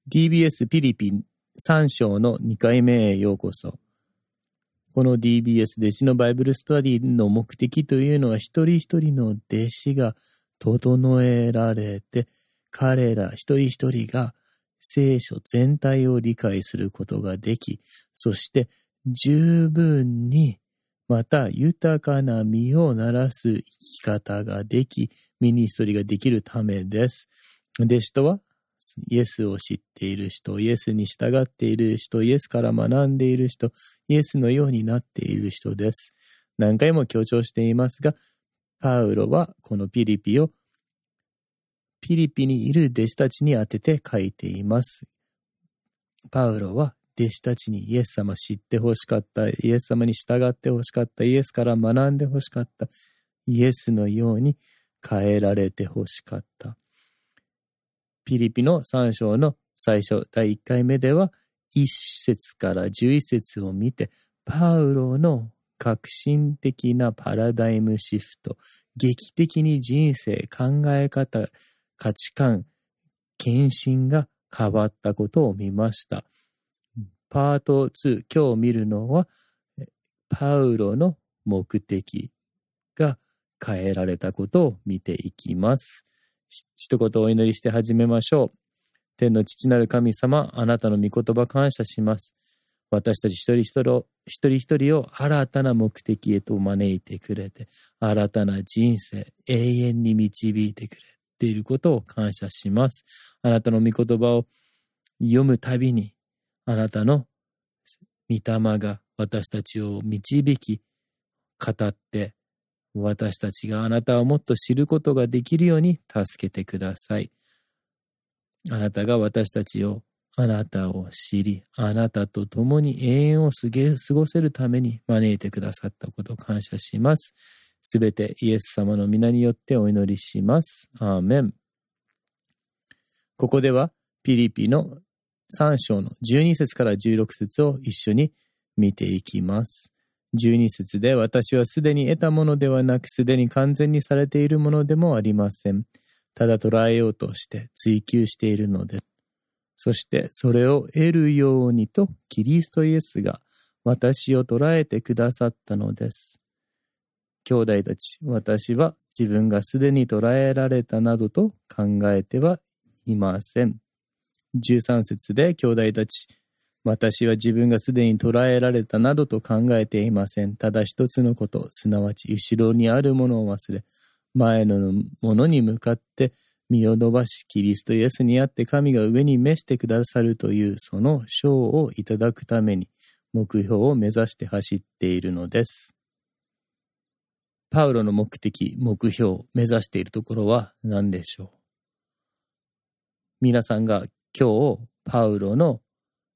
DBS ピリピ3章の2回目へようこそ。この DBS 弟子のバイブルスタディの目的というのは、一人一人の弟子が整えられて、彼ら一人一人が聖書全体を理解することができ、そして十分にまた豊かな実をならす生き方ができ、ミニストリーができるためです。弟子とはイエスを知っている人、イエスに従っている人、イエスから学んでいる人、イエスのようになっている人です。何回も強調していますが、パウロはこのピリピをピリピにいる弟子たちに当てて書いています。パウロは弟子たちにイエス様知ってほしかった、イエス様に従ってほしかった、イエスから学んでほしかった、イエスのように変えられてほしかった。ピリピの3章の最初、第1回目では、1節から11節を見て、パウロの革新的なパラダイムシフト、劇的に人生、考え方、価値観、献身が変わったことを見ました。パート2、今日見るのは、パウロの目的が変えられたことを見ていきます。一言お祈りして始めましょう。天の父なる神様、あなたの御言葉感謝します。私たち一人一人を新たな目的へと招いてくれて、新たな人生、永遠に導いてくれていることを感謝します。あなたの御言葉を読むたびに、あなたの御霊が私たちを導き、語って、私たちがあなたをもっと知ることができるように助けてください。あなたが私たちを、あなたを知り、あなたと共に永遠を過ごせるために招いてくださったことを感謝します。すべてイエス様の皆によってお祈りします。アーメン。ここではピリピの3章の12節から16節を一緒に見ていきます。12節で、私はすでに得たものではなく、すでに完全にされているものでもありません。ただ捉えようとして追求しているのです。そしてそれを得るようにとキリストイエスが私を捉えてくださったのです。兄弟たち、私は自分がすでに捉えられたなどと考えてはいません。13節で、兄弟たち、私は自分がすでに捉えられたなどと考えていません。ただ一つのこと、すなわち後ろにあるものを忘れ、前のものに向かって身を伸ばし、キリストイエスにあって神が上に召してくださるというその賞をいただくために目標を目指して走っているのです。パウロの目的、目標、目指しているところは何でしょう。皆さんが今日パウロの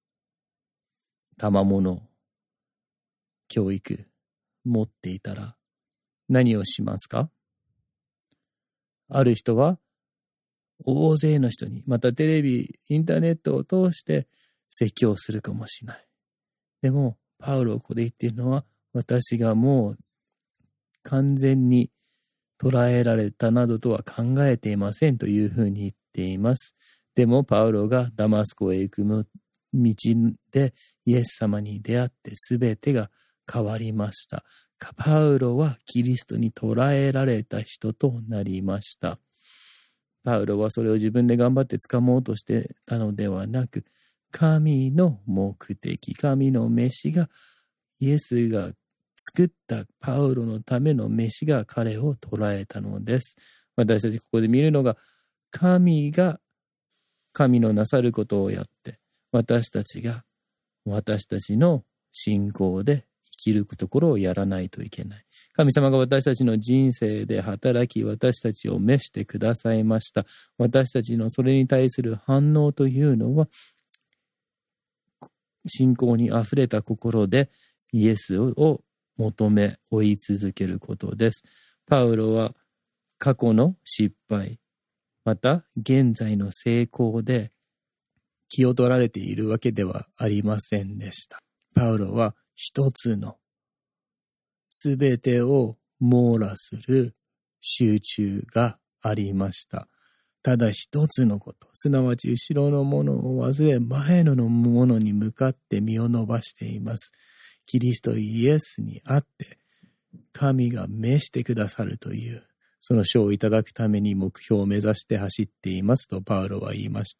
賜物、教育、持っていたら何をしますか？ある人は大勢の人に、またテレビ、インターネットを通して説教するかもしれない。でも、パウロはここで言っているのは、私がもう完全に捉えられたなどとは考えていませんというふうに言っています。でも、パウロがダマスコへ行く道でイエス様に出会って全てが変わりました。パウロはキリストに捉えられた人となりました。パウロはそれを自分で頑張って掴もうとしてたのではなく、神の目的、神の召しが、イエスが作ったパウロのための召しが彼を捉えたのです。私たちここで見るのが、神が神のなさることをやって、私たちが私たちの信仰で生きるところをやらないといけない。神様が私たちの人生で働き、私たちを召してくださいました。私たちのそれに対する反応というのは、信仰にあふれた心でイエスを求め追い続けることです。パウロは過去の失敗、また現在の成功で気を取られているわけではありませんでした。パウロは一つのすべてを網羅する集中がありました。 ただ一つのこと、すなわち後ろのものを忘れ、前のものに向かって身を伸ばしています。キリストイエスにあって、神が召してくださるという、その賞をいただくために目標を目指して走っていますとパウロは言いました。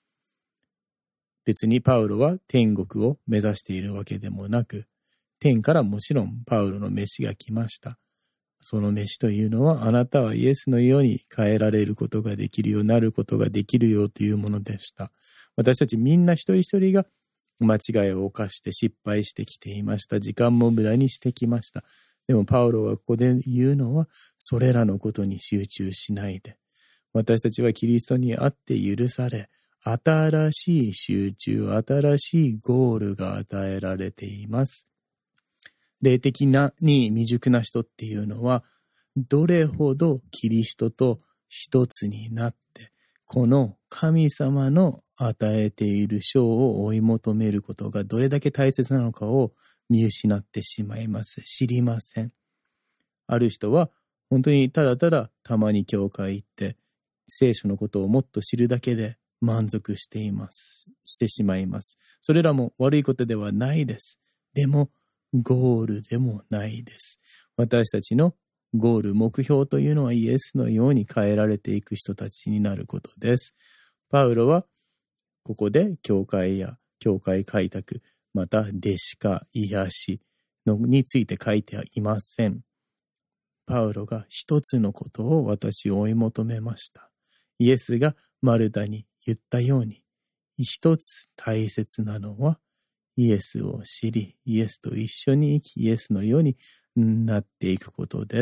別にパウロは天国を目指しているわけでもなく、天からもちろんパウロの召しが来ました。その召しというのは、あなたはイエスのように変えられることができるようになることができるよというものでした。私たちみんな一人一人が間違いを犯して失敗してきていました。時間も無駄にしてきました。でもパウロはここで言うのは、それらのことに集中しないで。私たちはキリストにあって許され、新しい集中、新しいゴールが与えられています。霊的に未熟な人っていうのは、どれほどキリストと一つになって、この神様の与えている賞を追い求めることがどれだけ大切なのかを見失ってしまいます。知りません。ある人は本当にただただたまに教会行って聖書のことをもっと知るだけで満足してしまいます。それらも悪いことではないです。でもゴールでもないです。私たちのゴール、目標というのはイエスのように変えられていく人たちになることです。パウロはここで教会や教会開拓、また弟子化、癒しについて書いていません。パウロが一つのことを私を追い求めました。イエスがマルタに言ったように、一つ大切なのはイエスを知り、イエスと一緒に生き、イエスのようになっていくことです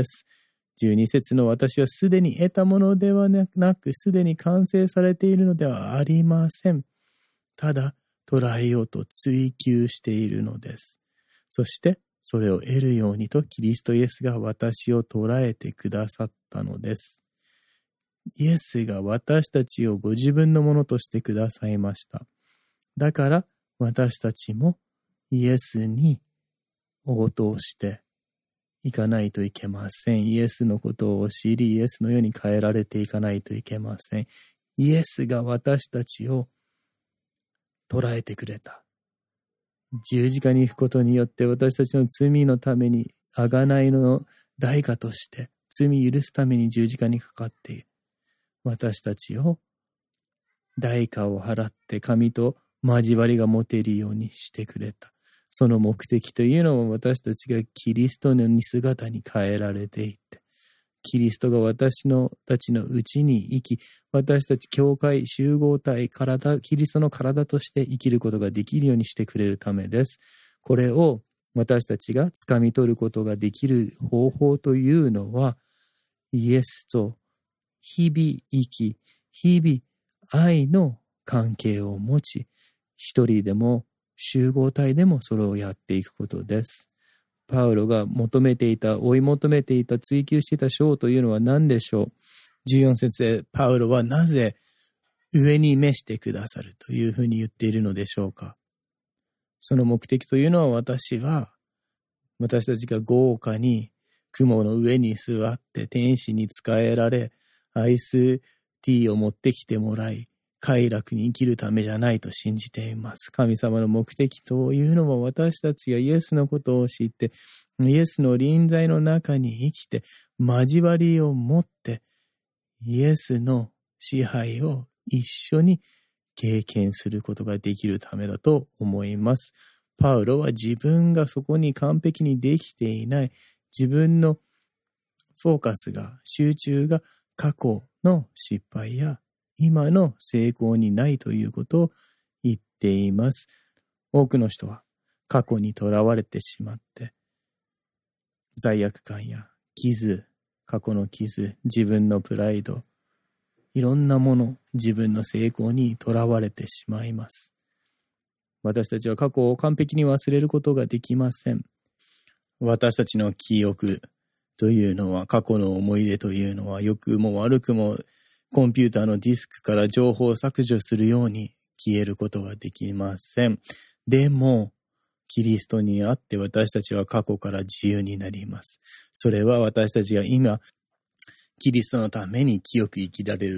。12節の私はすでに得たものではなく、すでに完成されているのではありません。ただ、捉えようと追求しているのです。そして、それを得るようにとキリストイエスが私を捉えてくださったのです。イエスが私たちをご自分のものとしてくださいました。だから、私たちもイエスに応答していかないといけません。イエスのことを知り、イエスのように変えられていかないといけません。イエスが私たちを捉えてくれた。十字架に行くことによって私たちの罪のために贖いの代価として罪許すために十字架にかかっている。私たちを代価を払って神と交わりが持てるようにしてくれた。その目的というのは私たちがキリストの似姿に変えられていって、キリストが私たちのうちに生き、私たち教会集合体キリストの体として生きることができるようにしてくれるためです。これを私たちが掴み取ることができる方法というのは、イエスと日々生き、日々愛の関係を持ち、一人でも集合体でもそれをやっていくことです。パウロが追い求めていた、追求していた賞というのは何でしょう。14節でパウロはなぜ上に召してくださるというふうに言っているのでしょうか。その目的というのは、私たちが豪華に雲の上に座って天使に仕えられ、アイスティーを持ってきてもらい、快楽に生きるためじゃないと信じています。神様の目的というのは、私たちがイエスのことを知って、イエスの臨在の中に生きて、交わりを持って、イエスの支配を一緒に経験することができるためだと思います。パウロは自分がそこに完璧にできていない、自分のフォーカスが、集中が過去の失敗や今の成功にないということを言っています。多くの人は過去にとらわれてしまって、罪悪感や過去の傷、自分のプライド、いろんなもの、自分の成功にとらわれてしまいます。私たちは過去を完璧に忘れることができません。私たちの記憶というのは、過去の思い出というのは、良くも悪くもコンピューターのディスクから情報を削除するように消えることはできません。でも、キリストにあって私たちは過去から自由になります。それは私たちが今、キリストのために清く生きられる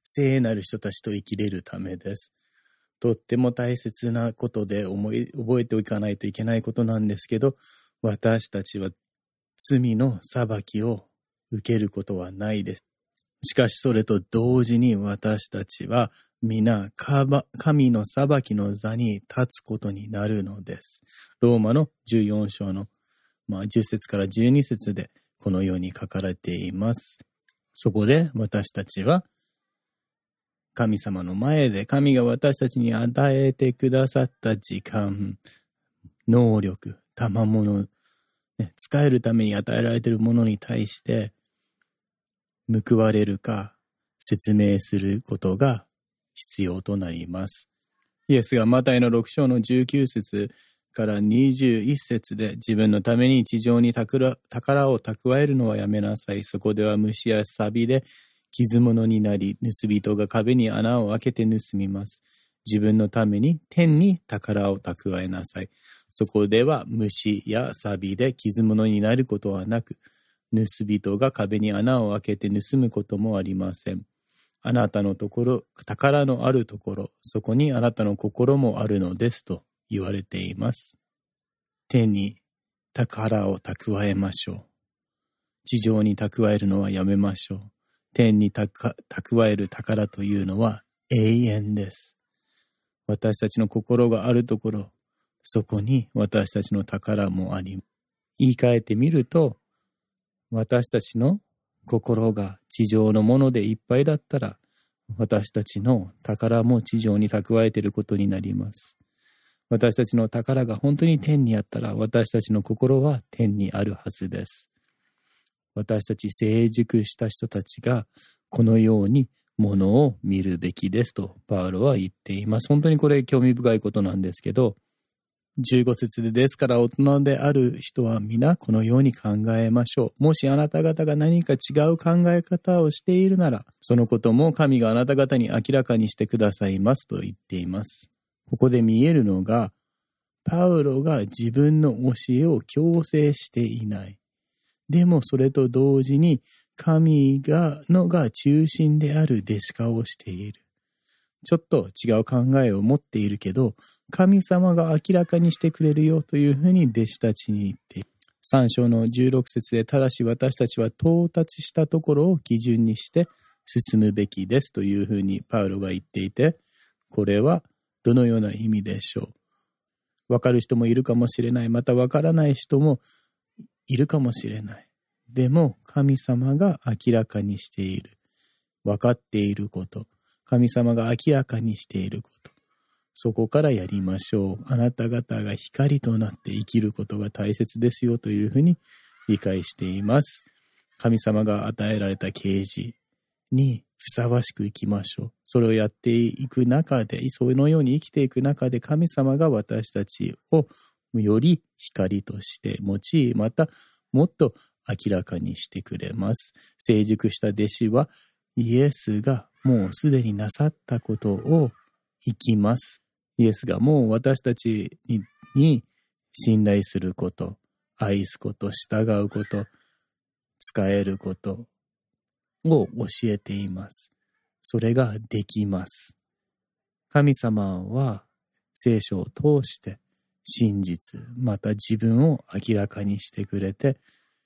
聖なる人たちと生きれるためです。とっても大切なことで覚えておかないといけないことなんですけど、私たちは罪の裁きを受けることはないです。しかしそれと同時に私たちは皆神の裁きの座に立つことになるのです。ローマの14章の10節から12節でこのように書かれています。そこで私たちは神様の前で神が私たちに与えてくださった時間、能力、賜物、使えるために与えられているものに対して報われるか説明することが必要となります。イエスがマタイの6章の19節から21節で自分のために地上に宝を蓄えるのはやめなさい。そこでは虫や錆で傷物になり、盗人が壁に穴を開けて盗みます。自分のために天に宝を蓄えなさい。そこでは虫や錆で傷物になることはなく、盗人が壁に穴を開けて盗むこともありません。あなたのところ、宝のあるところ、そこにあなたの心もあるのですと言われています。天に宝を蓄えましょう。地上に蓄えるのはやめましょう。天に蓄える宝というのは永遠です。私たちの心があるところ、そこに私たちの宝もあり、言い換えてみると、私たちの心が地上のものでいっぱいだったら、私たちの宝も地上に蓄えていることになります。私たちの宝が本当に天にあったら、私たちの心は天にあるはずです。私たち成熟した人たちがこのようにものを見るべきですとパウロは言っています。本当にこれ興味深いことなんですけど、15節で、ですから大人である人は皆このように考えましょう。もしあなた方が何か違う考え方をしているなら、そのことも神があなた方に明らかにしてくださいますと言っています。ここで見えるのが、パウロが自分の教えを強制していない。でもそれと同時に神が中心である弟子化をしている。ちょっと違う考えを持っているけど、神様が明らかにしてくれるよというふうに弟子たちに言っている。3章の16節で、ただし私たちは到達したところを基準にして進むべきですというふうにパウロが言っていて、これはどのような意味でしょう。わかる人もいるかもしれない。またわからない人もいるかもしれない。でも神様が明らかにしている。わかっていること。神様が明らかにしていること。そこからやりましょう。あなた方が光となって生きることが大切ですよというふうに理解しています。神様が与えられた啓示にふさわしく生きましょう。それをやっていく中で、そのように生きていく中で、神様が私たちをより光として用い、またもっと明らかにしてくれます。成熟した弟子はイエスがもうすでになさったことを生きます。イエスがもう私たちに信頼すること、愛すこと、従うこと、使えることを教えています。それができます。神様は聖書を通して真実、また自分を明らかにしてくれて、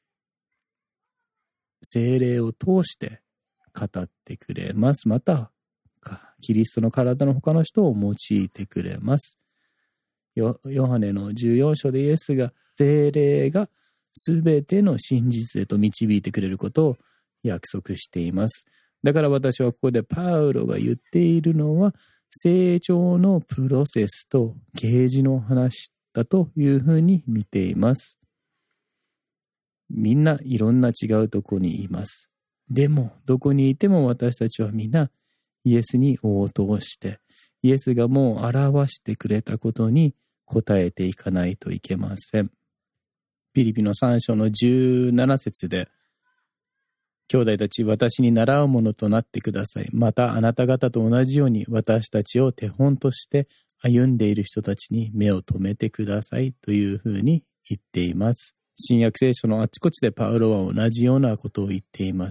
聖霊を通して語ってくれます。またキリストの体の他の人を用いてくれます。ヨハネの14章でイエスが聖霊がすべての真実へと導いてくれることを約束しています。だから私はここでパウロが言っているのは成長のプロセスと啓示の話だというふうに見ています。みんないろんな違うとこにいます。でもどこにいても私たちはみんなイエスに応答して、イエスがもう表してくれたことに応えていかないといけません。ピリピの3章の17節で、兄弟たち、私に習うものとなってください。またあなた方と同じように私たちを手本として歩んでいる人たちに目を留めてくださいというふうに言っています。新約聖書のあちこちでパウロは同じようなことを言っています。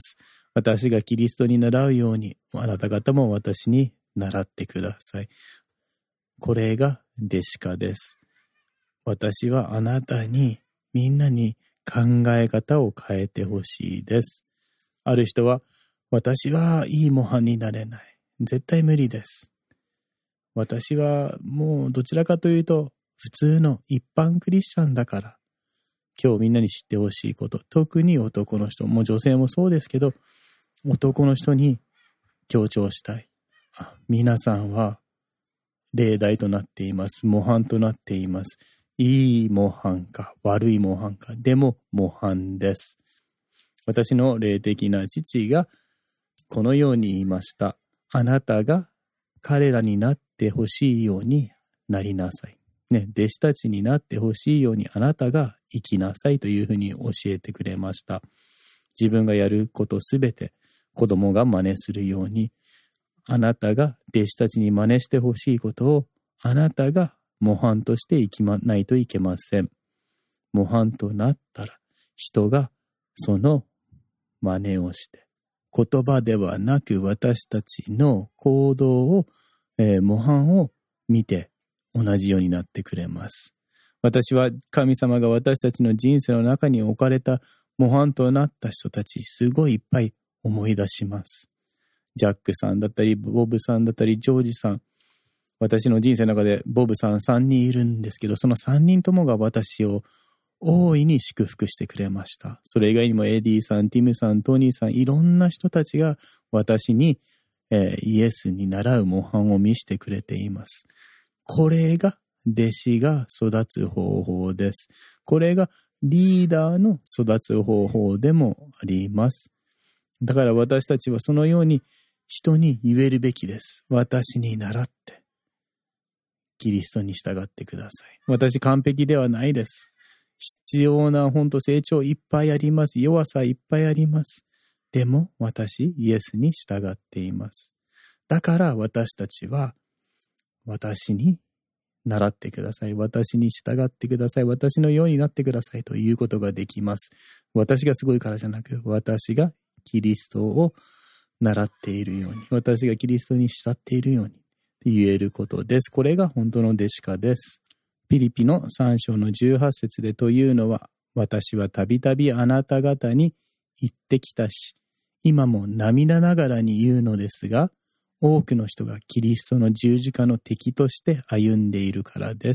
私がキリストに習うように、あなた方も私に習ってください。これが弟子化です。私はあなたに、みんなに考え方を変えてほしいです。ある人は、私はいい模範になれない。絶対無理です。私はもうどちらかというと、普通の一般クリスチャンだから、今日みんなに知ってほしいこと、特に男の人、もう女性もそうですけど、男の人に強調したい。皆さんは例題となっています。模範となっています。いい模範か悪い模範か、でも模範です。私の霊的な父がこのように言いました。あなたが彼らになってほしいようになりなさい。弟子たちになってほしいようにあなたが生きなさいというふうに教えてくれました。自分がやることすべて子供が真似するように、あなたが弟子たちに真似してほしいことをあなたが模範として生きないといけません。模範となったら人がその真似をして、言葉ではなく私たちの行動を、模範を見て同じようになってくれます。私は神様が私たちの人生の中に置かれた模範となった人たち、すごいいっぱい思い出します。ジャックさんだったり、ボブさんだったり、ジョージさん。私の人生の中でボブさん3人いるんですけど、その3人ともが私を大いに祝福してくれました。それ以外にもエディさん、ティムさん、トニーさん、いろんな人たちが私に、イエスに習う模範を見せてくれています。これが弟子が育つ方法です。これがリーダーの育つ方法でもあります。だから私たちはそのように人に言えるべきです。私に習ってキリストに従ってください。私完璧ではないです。必要な成長いっぱいあります。弱さいっぱいあります。でも私イエスに従っています。だから私たちは私に習ってください。私に従ってください。私のようになってくださいということができます。私がすごいからじゃなく、私がキリストを習っているように、私がキリストに慕っているように言えることです。これが本当の弟子化です。ピリピの3章の18節でというのは、私はたびたびあなた方に言ってきたし、今も涙ながらに言うのですが、多くの人がキリストの十字架の敵として歩んでいるからです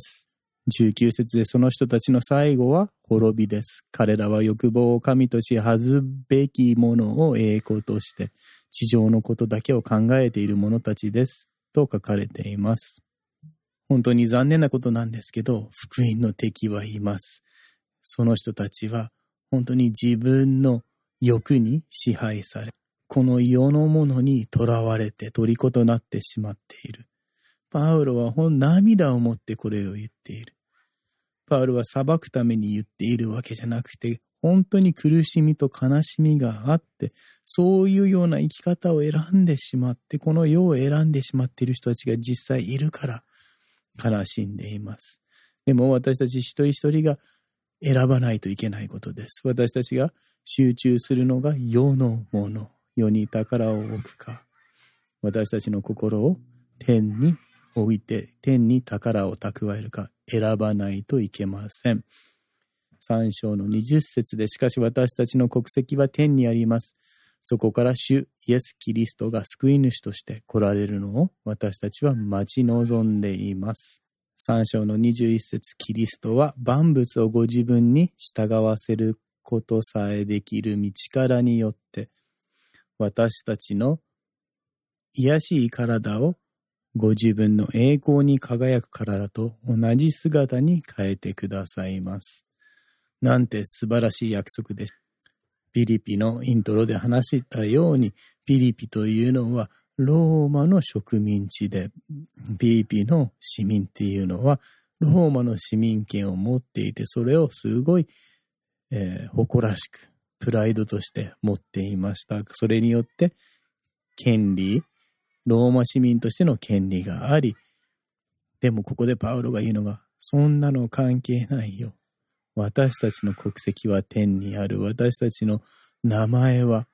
。19節でその人たちの最後は滅びです。彼らは欲望を神とし恥ずべきものを栄光として地上のことだけを考えている者たちですと書かれています。本当に残念なことなんですけど、福音の敵はいます。その人たちは本当に自分の欲に支配され、この世のものにとらわれて虜となってしまっている。パウロは涙を持ってこれを言っている。パウロは裁くために言っているわけじゃなくて、本当に苦しみと悲しみがあって、そういうような生き方を選んでしまって、この世を選んでしまっている人たちが実際いるから悲しんでいます。でも私たち一人一人が選ばないといけないことです。私たちが集中するのが世のもの、世に宝を置くか、私たちの心を天に置いて天に宝を蓄えるか選ばないといけません。3章の20節で、しかし私たちの国籍は天にあります。そこから主イエス・キリストが救い主として来られるのを私たちは待ち望んでいます。3章の21節、キリストは万物をご自分に従わせることさえできる道からによって私たちの卑しい体をご自分の栄光に輝く体と同じ姿に変えてくださいます。なんて素晴らしい約束です。ピリピのイントロで話したように、ピリピというのはローマの植民地で、ピリピの市民っていうのはローマの市民権を持っていて、それをすごい、誇らしくプライドとして持っていました。それによって権利、ローマ市民としての権利があり、でもここでパウロが言うのが、そんなの関係ないよ。私たちの国籍は天にある。私たちの名前は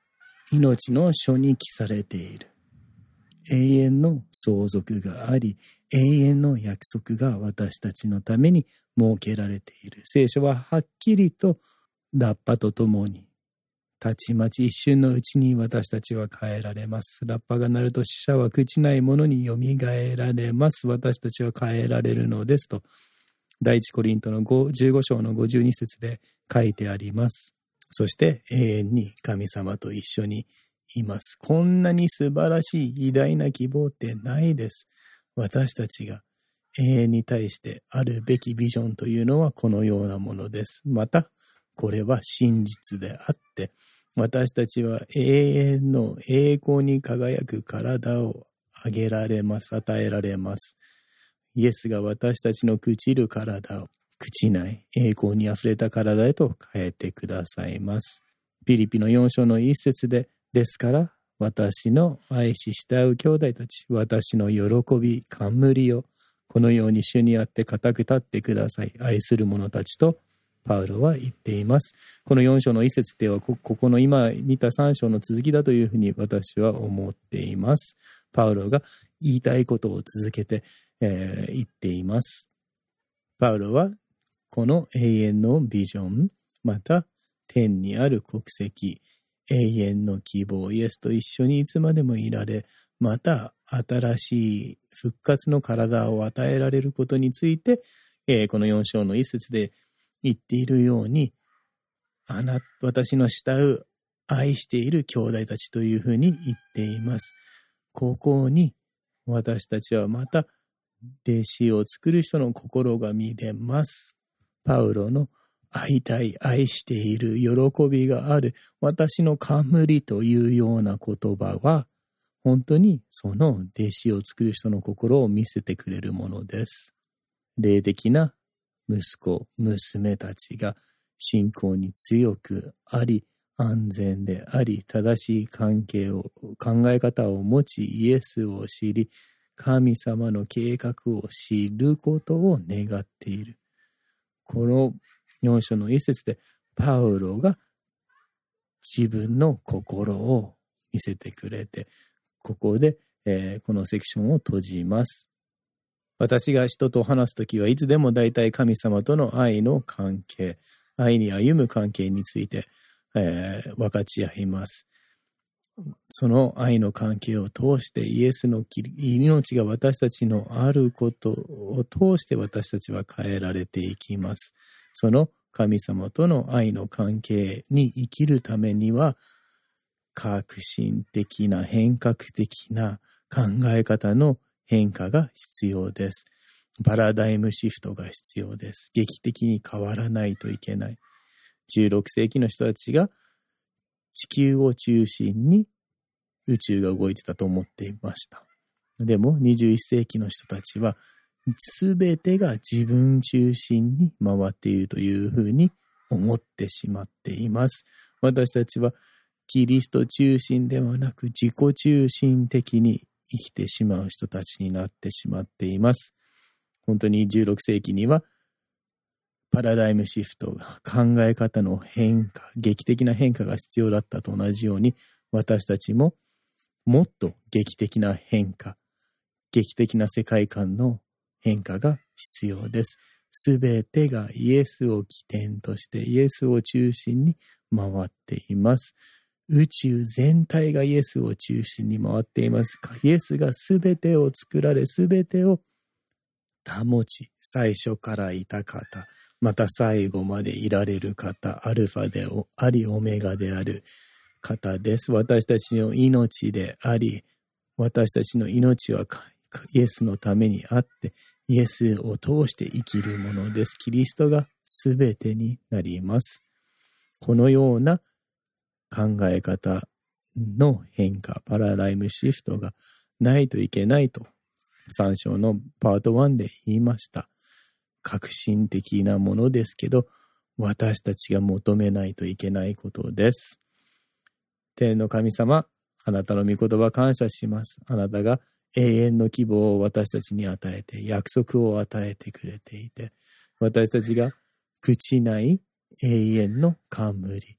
命の書に記されている。永遠の相続があり、永遠の約束が私たちのために設けられている。聖書ははっきりとラッパとともに、たちまち一瞬のうちに私たちは変えられます。ラッパが鳴ると死者は朽ちないものによみがえられます。私たちは変えられるのですと、第一コリントの15章の52節で書いてあります。そして永遠に神様と一緒にいます。こんなに素晴らしい偉大な希望ってないです。私たちが永遠に対してあるべきビジョンというのはこのようなものです。また、これは真実であって、私たちは永遠の栄光に輝く体を与えられます。イエスが私たちの朽ちる体を朽ちない栄光にあふれた体へと変えてくださいます。ピリピの4章の1節で、ですから私の愛し慕う兄弟たち、私の喜び、冠をこのように主にあって固く立ってください。愛する者たちとパウロは言っています。この4章の1節ではここの今見た3章の続きだというふうに私は思っています。パウロが言いたいことを続けて、言っています。パウロはこの永遠のビジョン、また天にある国籍、永遠の希望、イエスと一緒にいつまでもいられ、また新しい復活の体を与えられることについて、この4章の一節で言っているように、私の慕う、愛している兄弟たちというふうに言っています。ここに私たちはまた弟子を作る人の心が見れます。パウロの会いたい、愛している、喜びがある、私の冠というような言葉は、本当にその弟子を作る人の心を見せてくれるものです。霊的な息子、娘たちが信仰に強くあり、安全であり、正しい考え方を持ち、イエスを知り、神様の計画を知ることを願っている。この4章の一節でパウロが自分の心を見せてくれて、ここで、このセクションを閉じます。私が人と話すときはいつでも大体神様との愛の関係、愛に歩む関係について、分かち合います。その愛の関係を通してイエスの命が私たちのあることを通して私たちは変えられていきます。その神様との愛の関係に生きるためには革新的な変革的な考え方の変化が必要です。パラダイムシフトが必要です。劇的に変わらないといけない。16世紀の人たちが地球を中心に宇宙が動いてたと思っていました。でも21世紀の人たちはすべてが自分中心に回っているというふうに思ってしまっています。私たちはキリスト中心ではなく自己中心的に生きてしまう人たちになってしまっています。本当に16世紀にはパラダイムシフト、考え方の変化、劇的な変化が必要だったと同じように、私たちももっと劇的な変化、劇的な世界観の変化が必要です。すべてがイエスを起点としてイエスを中心に回っています。宇宙全体がイエスを中心に回っています。イエスがすべてを作られ、すべてを保ち、最初からいた方、また最後までいられる方、アルファでありオメガである方です。私たちの命であり、私たちの命はイエスのためにあって、イエスを通して生きるものです。キリストがすべてになります。このような考え方の変化、パラダイムシフトがないといけないと、3章のパート1で言いました。革新的なものですけど、私たちが求めないといけないことです。天の神様、あなたの御言葉感謝します。あなたが永遠の希望を私たちに与えて、約束を与えてくれていて、私たちが朽ちない永遠の冠、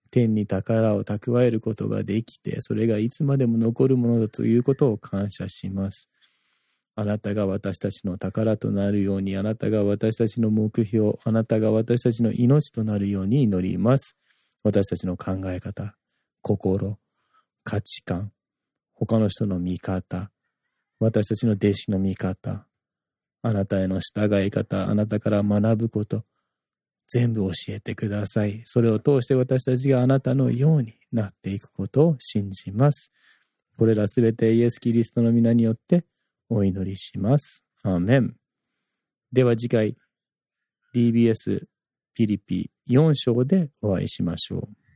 天に宝を蓄えることができて、それがいつまでも残るものだということを感謝します。あなたが私たちの宝となるように、あなたが私たちの目標、あなたが私たちの命となるように祈ります。私たちの考え方、心、価値観、他の人の見方、私たちの弟子の見方、あなたへの従い方、あなたから学ぶこと、全部教えてください。それを通して私たちがあなたのようになっていくことを信じます。これらすべてイエス・キリストの皆によってお祈りします。アーメン。では次回 DBS ピリピ4章でお会いしましょう。